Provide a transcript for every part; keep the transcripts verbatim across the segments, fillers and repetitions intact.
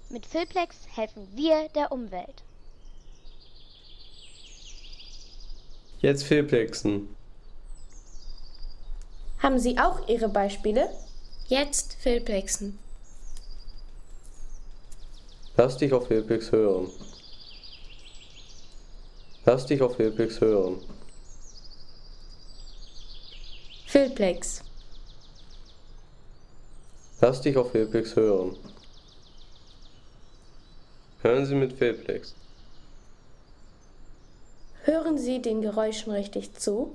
Mit Filplex helfen wir der Umwelt. Jetzt Filplexen. Haben Sie auch Ihre Beispiele? Jetzt Filplexen. Lass dich auf Filplex hören. Lass dich auf Filplex hören. Filplex. Lass dich auf Filplex hören. Hören Sie mit Filplex. Hören Sie den Geräuschen richtig zu?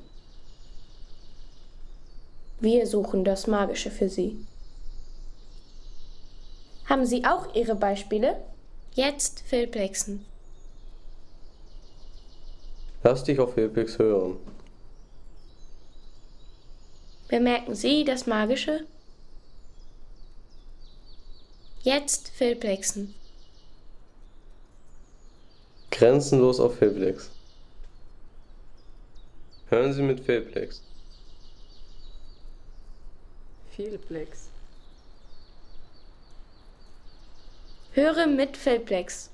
Wir suchen das Magische für Sie. Haben Sie auch Ihre Beispiele? Jetzt Filplexen. Lass dich auf Filplex hören. Bemerken Sie das Magische? Jetzt Filplexen. Grenzenlos auf Filplex. Hören Sie mit Filplex. Filplex. Höre mit Filplex.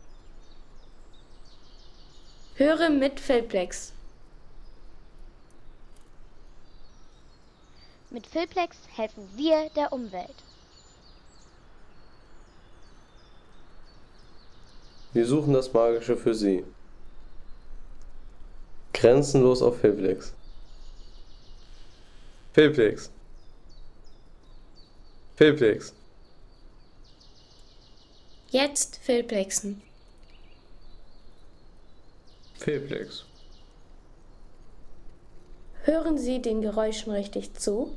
Höre mit Filplex. Mit Filplex helfen wir der Umwelt. Wir suchen das Magische für Sie. Grenzenlos auf Filplex. Filplex. Filplex. Jetzt Filplexen. Filplex. Hören Sie den Geräuschen richtig zu?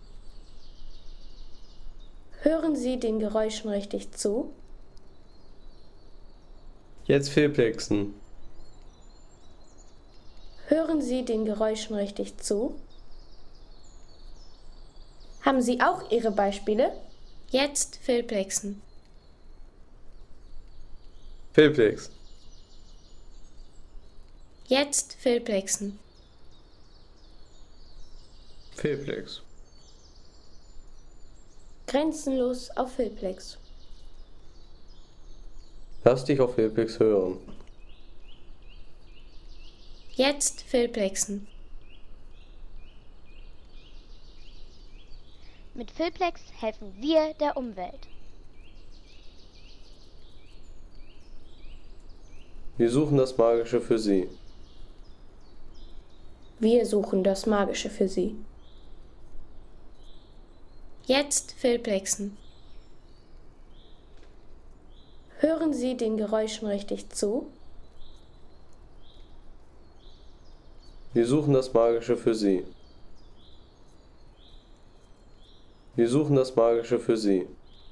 Hören Sie den Geräuschen richtig zu? Jetzt Filplexen. Hören Sie den Geräuschen richtig zu? Haben Sie auch Ihre Beispiele? Jetzt Filplexen. Filplex. Jetzt Filplexen. Filplex. Grenzenlos auf Filplex. Lass dich auf Filplex hören. Jetzt Filplexen. Mit Filplex helfen wir der Umwelt. Wir suchen das Magische für Sie. Wir suchen das Magische für Sie. Jetzt Filplexen. Hören Sie den Geräuschen richtig zu? Wir suchen das Magische für Sie. Wir suchen das Magische für Sie.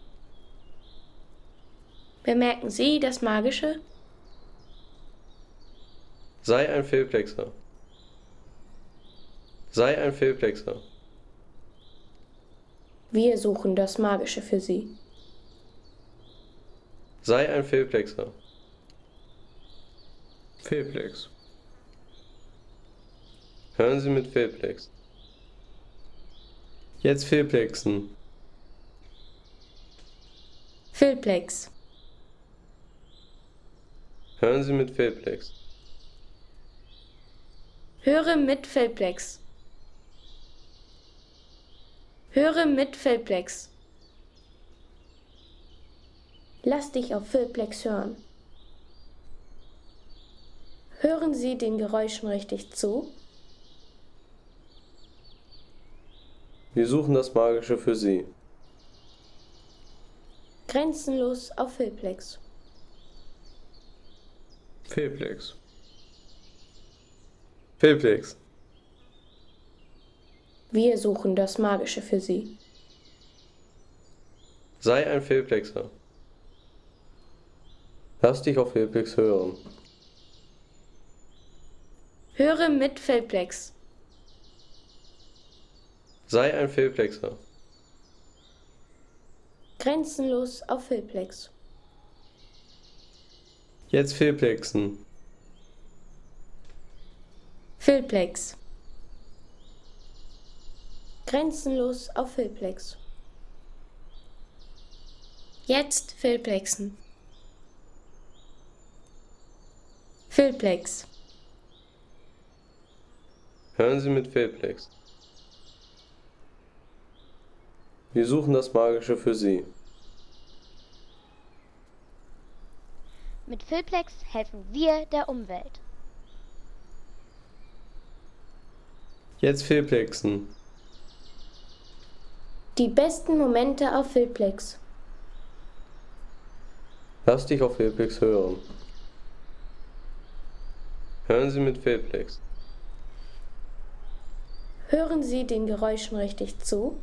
Bemerken Sie das Magische? Sei ein Filplexer. Sei ein Filplexer. Wir suchen das Magische für Sie. Sei ein Filplexer. Filplex. Hören Sie mit Filplex. Jetzt Filplexen. Filplex. Hören Sie mit Filplex. Höre mit Filplex. Höre mit Filplex. Lass dich auf Filplex hören. Hören Sie den Geräuschen richtig zu? Wir suchen das Magische für Sie. Grenzenlos auf Filplex. Filplex. Filplex. Wir suchen das Magische für Sie. Sei ein Filplexer. Lass dich auf Filplex hören. Höre mit Filplex. Sei ein Filplexer. Grenzenlos auf Filplex. Jetzt Filplexen. Filplex. Grenzenlos auf Filplex. Jetzt Filplexen. Filplex. Hören Sie mit Filplex. Wir suchen das Magische für Sie. Mit Filplex helfen wir der Umwelt. Jetzt Filplexen. Die besten Momente auf Filplex. Lass dich auf Filplex hören. Hören Sie mit Filplex. Hören Sie den Geräuschen richtig zu?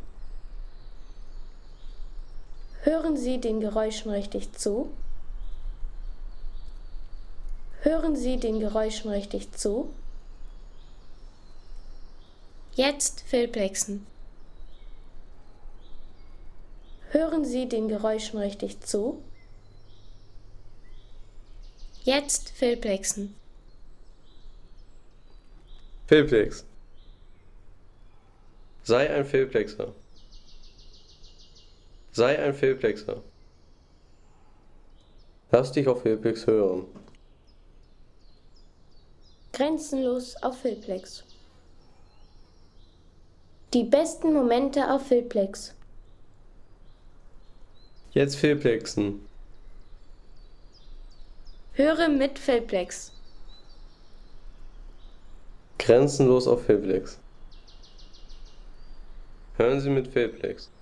Hören Sie den Geräuschen richtig zu? Hören Sie den Geräuschen richtig zu? Jetzt Filplexen. Hören Sie den Geräuschen richtig zu? Jetzt Filplexen. Filplex. Sei ein Filplexer. Sei ein Filplexer. Lass dich auf Filplex hören. Grenzenlos auf Filplex. Die besten Momente auf Filplex. Jetzt Filplexen. Höre mit Filplex. Grenzenlos auf Filplex. Hören Sie mit Filplex.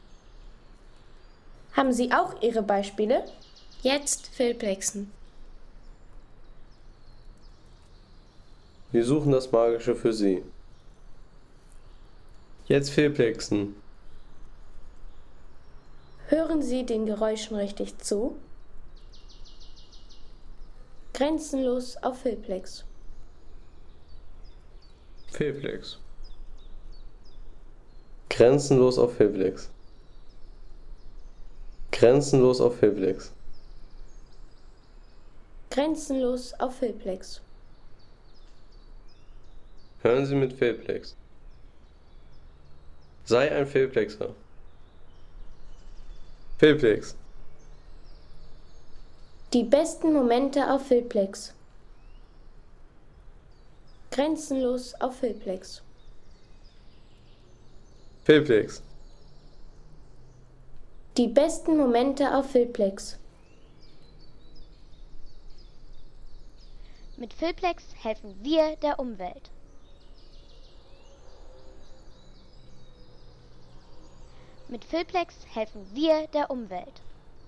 Haben Sie auch Ihre Beispiele? Jetzt Filplexen. Wir suchen das Magische für Sie. Jetzt Filplexen. Hören Sie den Geräuschen richtig zu? Grenzenlos auf Filplex. Filplex. Grenzenlos auf Filplex. Grenzenlos auf Filplex. Grenzenlos auf Filplex. Hören Sie mit Filplex. Sei ein Filplexer. Filplex. Die besten Momente auf Filplex. Grenzenlos auf Filplex. Filplex. Die besten Momente auf Filplex. Mit Filplex helfen wir der Umwelt. Mit Filplex helfen wir der Umwelt.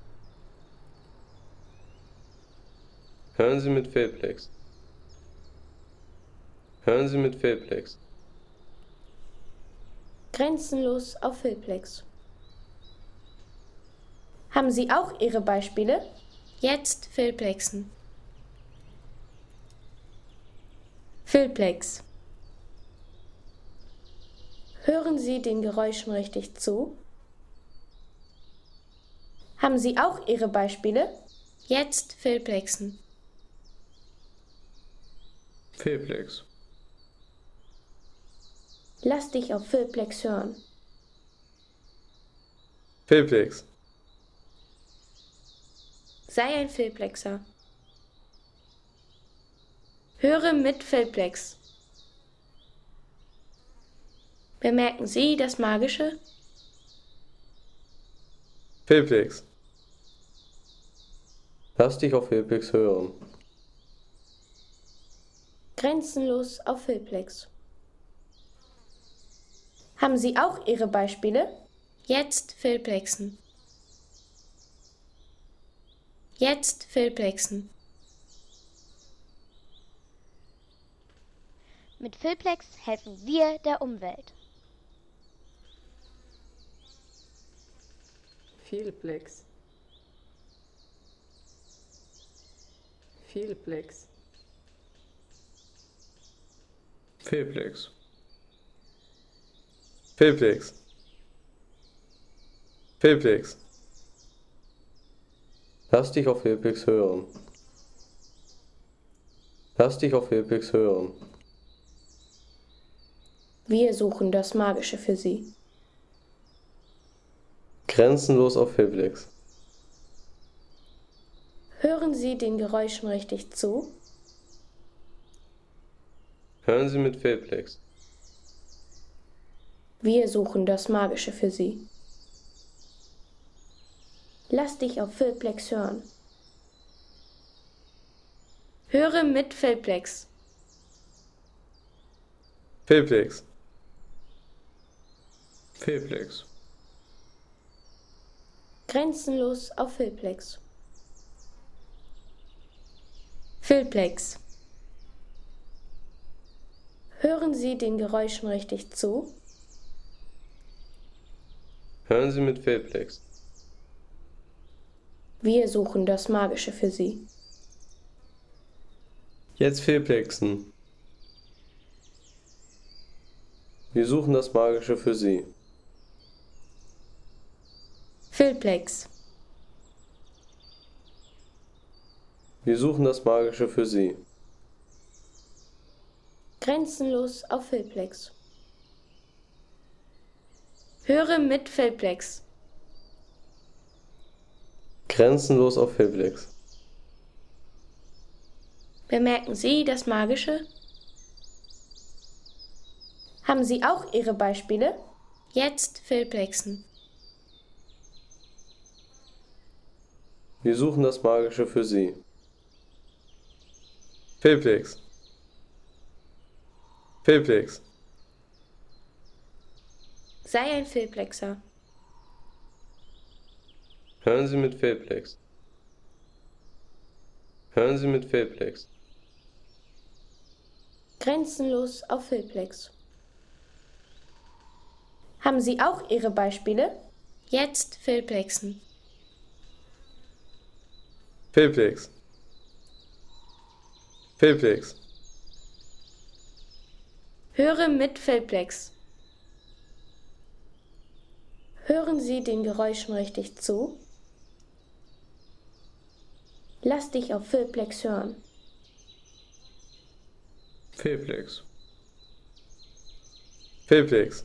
Hören Sie mit Filplex. Hören Sie mit Filplex. Grenzenlos auf Filplex. Haben Sie auch Ihre Beispiele? Jetzt Filplexen. Filplex. Hören Sie den Geräuschen richtig zu? Haben Sie auch Ihre Beispiele? Jetzt Filplexen. Filplex. Lass dich auf Filplex hören. Filplex. Sei ein Filplexer. Höre mit Filplex. Bemerken Sie das Magische? Filplex. Lass dich auf Filplex hören. Grenzenlos auf Filplex. Haben Sie auch Ihre Beispiele? Jetzt Filplexen. Jetzt Filplexen. Mit Filplex helfen wir der Umwelt. Filplex. Filplex. Filplex. Filplex. Filplex. Lass dich auf Filplex hören. Lass dich auf Filplex hören. Wir suchen das Magische für Sie. Grenzenlos auf Filplex. Hören Sie den Geräuschen richtig zu? Hören Sie mit Filplex. Wir suchen das Magische für Sie. Lass dich auf Filplex hören. Höre mit Filplex. Filplex. Filplex. Grenzenlos auf Filplex. Filplex. Hören Sie den Geräuschen richtig zu? Hören Sie mit Filplex. Wir suchen das Magische für Sie. Jetzt Filplexen. Wir suchen das Magische für Sie. Filplex. Wir suchen das Magische für Sie. Grenzenlos auf Filplex. Höre mit Filplex. Grenzenlos auf Filplex. Bemerken Sie das Magische? Haben Sie auch Ihre Beispiele? Jetzt Filplexen. Wir suchen das Magische für Sie. Filplex. Filplex. Sei ein Filplexer. Hören Sie mit Filplex. Hören Sie mit Filplex. Grenzenlos auf Filplex. Haben Sie auch Ihre Beispiele? Jetzt Filplexen. Filplex. Filplex. Höre mit Filplex. Hören Sie den Geräuschen richtig zu? Lass dich auf Filplex hören. Filplex. Filplex.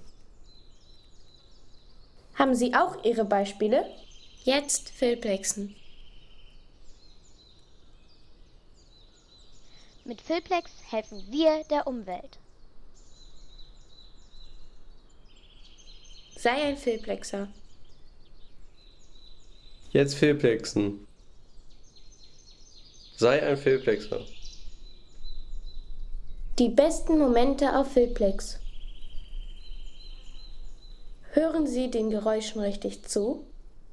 Haben Sie auch Ihre Beispiele? Jetzt Filplexen. Mit Filplex helfen wir der Umwelt. Sei ein Filplexer. Jetzt Filplexen. Sei ein Filplexer. Die besten Momente auf Filplex. Hören Sie den Geräuschen richtig zu?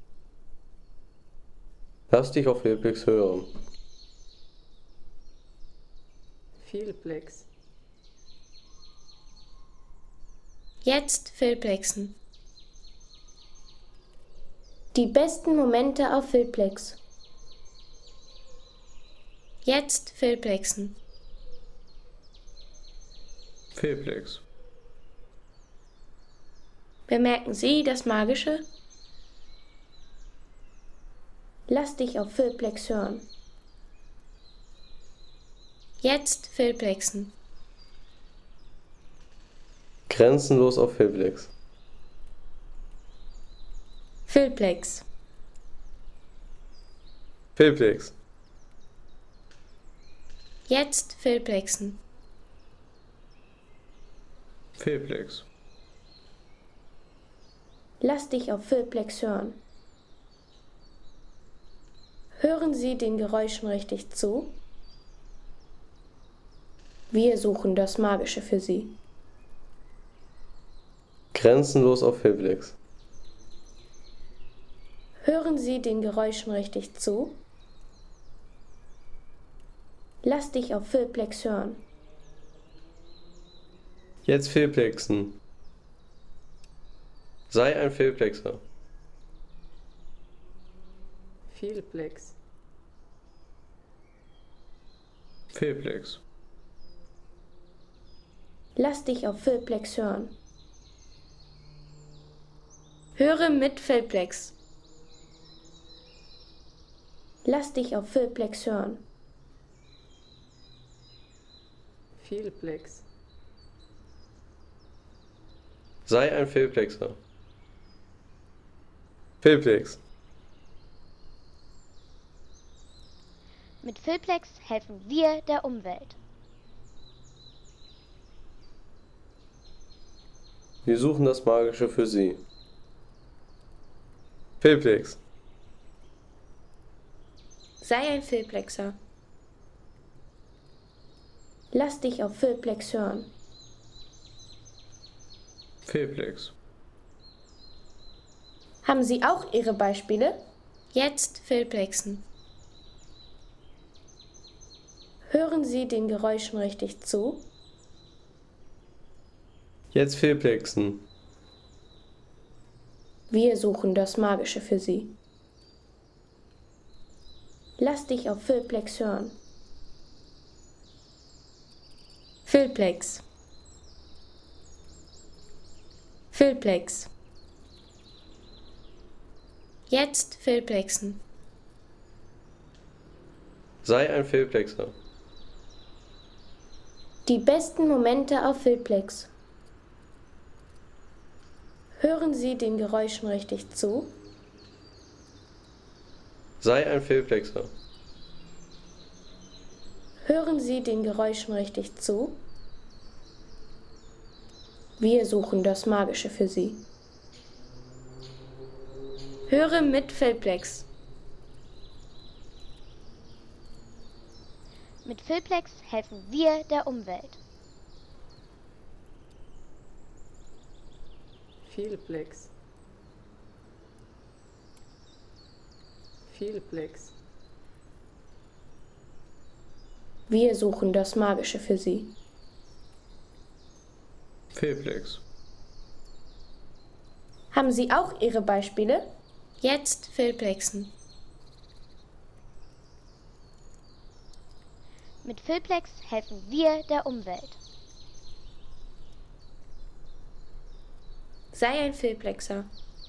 Lass dich auf Filplex hören. Filplex. Jetzt Filplexen. Die besten Momente auf Filplex. Jetzt Filplexen. Filplex. Bemerken Sie das Magische? Lass dich auf Filplex hören. Jetzt Filplexen. Grenzenlos auf Filplex. Filplex. Filplex. Jetzt Filplexen. Filplex. Lass dich auf Filplex hören. Hören Sie den Geräuschen richtig zu? Wir suchen das Magische für Sie. Grenzenlos auf Filplex. Hören Sie den Geräuschen richtig zu? Lass dich auf Filplex hören. Jetzt Filplexen. Sei ein Filplexer. Filplex. Filplex. Lass dich auf Filplex hören. Höre mit Filplex. Lass dich auf Filplex hören. Filplex. Sei ein Filplexer. Filplex. Mit Filplex helfen wir der Umwelt. Wir suchen das Magische für Sie. Filplex. Sei ein Filplexer. Lass dich auf Filplex hören. Filplex. Haben Sie auch Ihre Beispiele? Jetzt Filplexen. Hören Sie den Geräuschen richtig zu? Jetzt Filplexen. Wir suchen das Magische für Sie. Lass dich auf Filplex hören. Filplex. Filplex. Jetzt Filplexen. Sei ein Filplexer. Die besten Momente auf Filplex. Hören Sie den Geräuschen richtig zu? Sei ein Filplexer. Hören Sie den Geräuschen richtig zu? Wir suchen das Magische für Sie. Höre mit Filplex. Mit Filplex helfen wir der Umwelt. Filplex. Filplex. Wir suchen das Magische für Sie. Filplex. Haben Sie auch Ihre Beispiele? Jetzt Filplexen. Mit Filplex helfen wir der Umwelt. Sei ein Filplexer.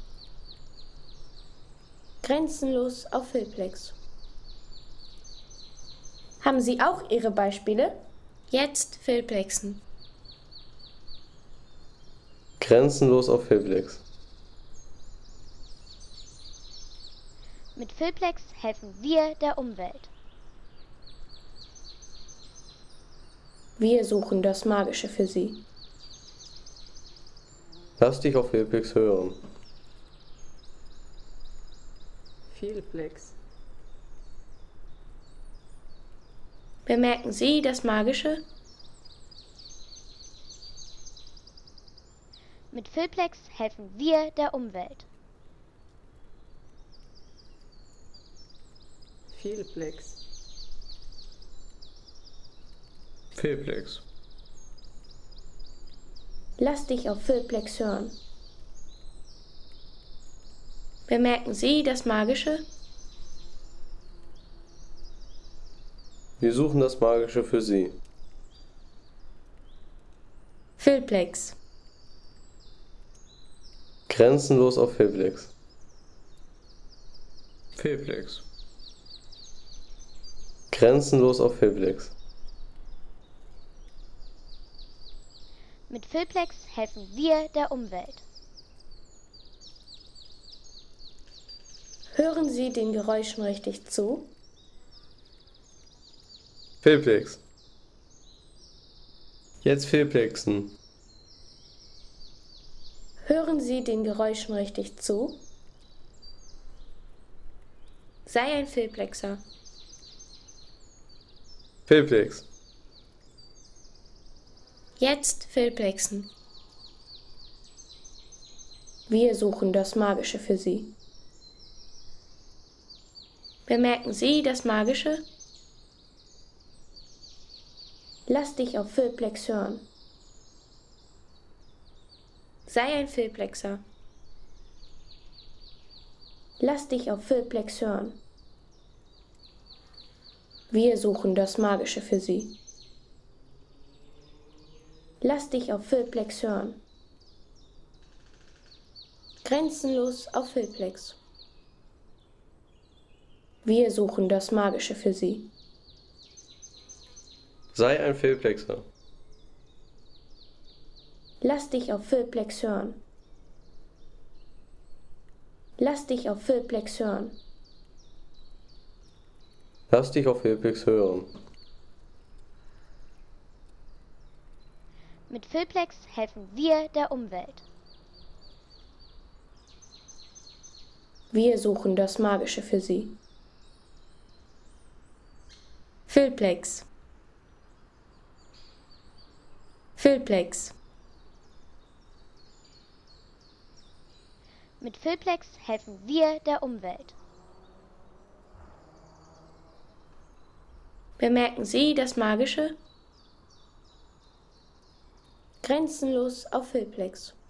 Grenzenlos auf Filplex. Haben Sie auch Ihre Beispiele? Jetzt Filplexen. Grenzenlos auf Filplex. Mit Filplex helfen wir der Umwelt. Wir suchen das Magische für Sie. Lass dich auf Filplex hören. Filplex. Bemerken Sie das Magische? Mit Filplex helfen wir der Umwelt. Filplex. Filplex. Lass dich auf Filplex hören. Bemerken Sie das Magische? Wir suchen das Magische für Sie. Filplex. Grenzenlos auf Filplex. Filplex. Grenzenlos auf Filplex. Mit Filplex helfen wir der Umwelt. Hören Sie den Geräuschen richtig zu? Filplex. Jetzt Filplexen. Hören Sie den Geräuschen richtig zu? Sei ein Filplexer. Filplex. Jetzt Filplexen. Wir suchen das Magische für Sie. Bemerken Sie das Magische? Lass dich auf Filplex hören. Sei ein Filplexer. Lass dich auf Filplex hören. Wir suchen das Magische für Sie. Lass dich auf Filplex hören. Grenzenlos auf Filplex. Wir suchen das Magische für Sie. Sei ein Filplexer. Lass dich auf Filplex hören. Lass dich auf Filplex hören. Lass dich auf Filplex hören. Mit Filplex helfen wir der Umwelt. Wir suchen das Magische für Sie. Filplex. Filplex. Mit Filplex helfen wir der Umwelt. Bemerken Sie das Magische? Grenzenlos auf Filplex.